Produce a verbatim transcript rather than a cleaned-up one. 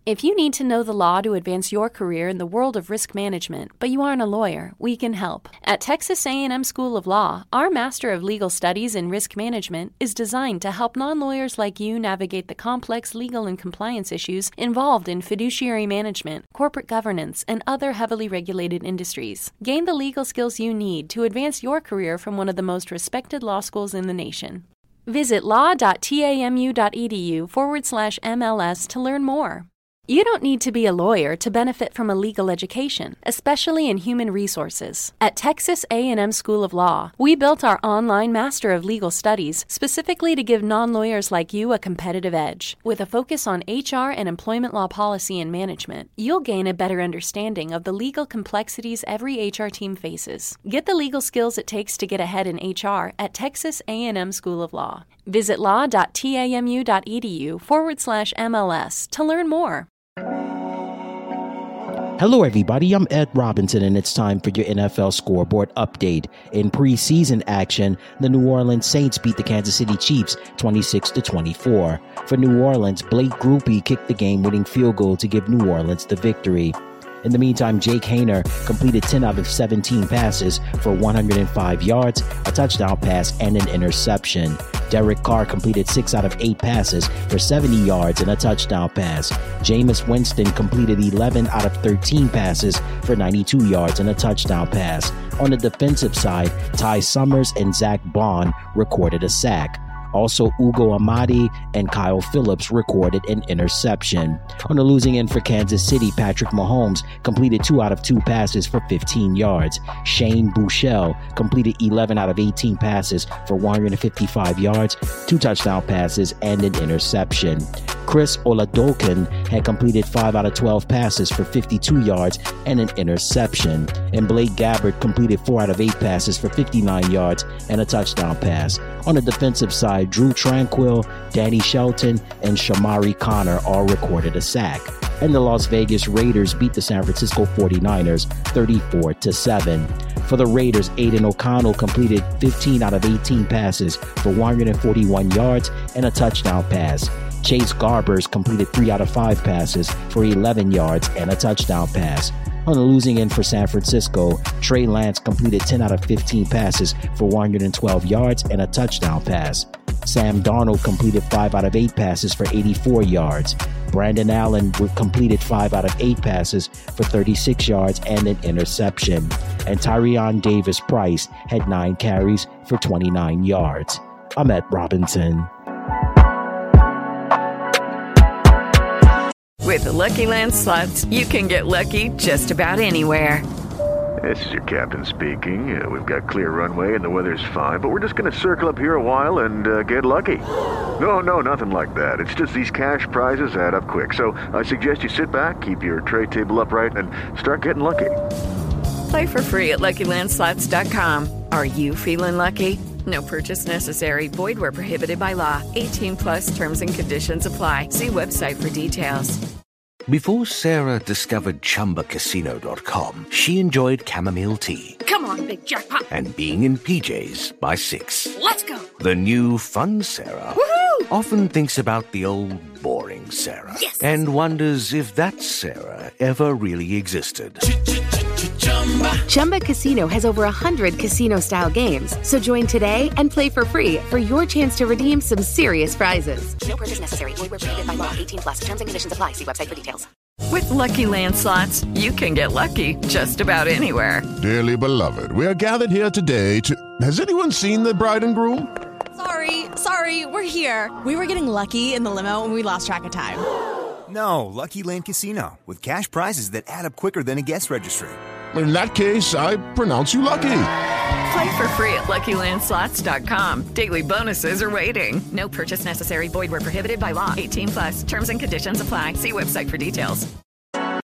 If you need to know the law to advance your career in the world of risk management, but you aren't a lawyer, we can help. At Texas A and M School of Law, our Master of Legal Studies in Risk Management is designed to help non-lawyers like you navigate the complex legal and compliance issues involved in fiduciary management, corporate governance, and other heavily regulated industries. Gain the legal skills you need to advance your career from one of the most respected law schools in the nation. Visit law.tamu.edu forward slash MLS to learn more. You don't need to be a lawyer to benefit from a legal education, especially in human resources. At Texas A and M School of Law, we built our online Master of Legal Studies specifically to give non-lawyers like you a competitive edge. With a focus on H R and employment law policy and management, you'll gain a better understanding of the legal complexities every H R team faces. Get the legal skills it takes to get ahead in H R at Texas A and M School of Law. Visit law.tamu.edu forward slash MLS to learn more. Hello, everybody. I'm Ed Robinson, and it's time for your N F L scoreboard update. In preseason action, the New Orleans Saints beat the Kansas City Chiefs twenty-six to twenty-four. For New Orleans, Blake Grupe kicked the game-winning field goal to give New Orleans the victory. In the meantime, Jake Haener completed ten out of seventeen passes for one hundred five yards, a touchdown pass, and an interception. Derek Carr completed six out of eight passes for seventy yards and a touchdown pass. Jameis Winston completed eleven out of thirteen passes for ninety-two yards and a touchdown pass. On the defensive side, Ty Summers and Zach Bond recorded a sack. Also, Ugo Amadi and Kyle Phillips recorded an interception. On the losing end for Kansas City, Patrick Mahomes completed two out of two passes for fifteen yards. Shane Buechele completed eleven out of eighteen passes for one hundred fifty-five yards, two touchdown passes, and an interception. Chris Oladokun had completed five out of twelve passes for fifty-two yards and an interception. And Blake Gabbert completed four out of eight passes for fifty-nine yards and a touchdown pass. On the defensive side, Drew Tranquill, Danny Shelton, and Shamari Connor all recorded a sack. And the Las Vegas Raiders beat the San Francisco forty-niners thirty-four to seven. For the Raiders, Aiden O'Connell completed fifteen out of eighteen passes for one hundred forty-one yards and a touchdown pass. Chase Garbers completed three out of five passes for eleven yards and a touchdown pass. On the losing end for San Francisco, Trey Lance completed ten out of fifteen passes for one hundred twelve yards and a touchdown pass. Sam Darnold completed five out of eight passes for eighty-four yards. Brandon Allen completed five out of eight passes for thirty-six yards and an interception. And Tyrion Davis-Price had nine carries for twenty-nine yards. I'm Ed Robinson. With the Lucky Land Slots, you can get lucky just about anywhere. This is your captain speaking. Uh, we've got clear runway and the weather's fine, but we're just going to circle up here a while and uh, get lucky. No, no, nothing like that. It's just these cash prizes add up quick. So I suggest you sit back, keep your tray table upright, and start getting lucky. Play for free at Lucky Land Slots dot com. Are you feeling lucky? No purchase necessary. Void where prohibited by law. eighteen plus terms and conditions apply. See website for details. Before Sarah discovered Chumba Casino dot com, she enjoyed chamomile tea. Come on, big jackpot. And being in P Js by six. Let's go. The new fun Sarah Woohoo! often thinks about the old boring Sarah. Yes. And wonders if that Sarah ever really existed. Chumba Casino has over one hundred casino-style games. So join today and play for free for your chance to redeem some serious prizes. No purchase necessary. Void where prohibited by law. eighteen plus. Terms and conditions apply. See website for details. With Lucky Land Slots, you can get lucky just about anywhere. Dearly beloved, we are gathered here today to... Has anyone seen the bride and groom? Sorry, sorry, we're here. We were getting lucky in the limo and we lost track of time. No, Lucky Land Casino, with cash prizes that add up quicker than a guest registry. In that case, I pronounce you lucky. Play for free at Lucky Land Slots dot com. Daily bonuses are waiting. No purchase necessary. Void where prohibited by law. eighteen plus. Terms and conditions apply. See website for details.